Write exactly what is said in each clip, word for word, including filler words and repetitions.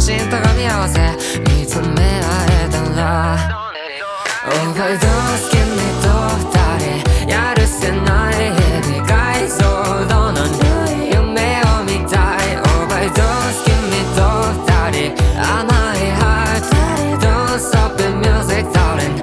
真と噛み合わせ見つめ合えたらオーバードーズ君と二人やるせない日々解像度のない夢を見たいオーバードーズ君と二人甘いハート Don't stop the music darling、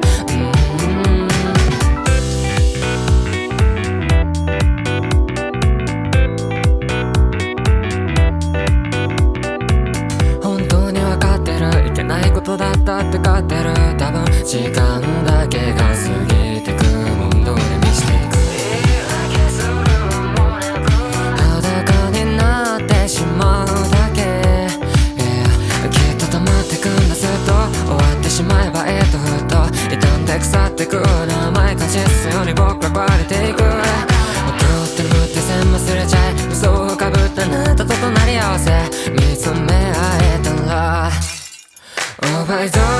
本当に分かってるいけないことだったってかってる多分時間だけが過ぎてくもんどり見していく裸になってしまうだけ、yeah、きっと溜まってくんだずっと終わってしまえばええとふっと傷んで腐ってく甘い感じすように僕らバレていく狂ってる無って線忘れちゃい嘘をかぶったあなたと隣り合わせ見つめ合えたらオーバード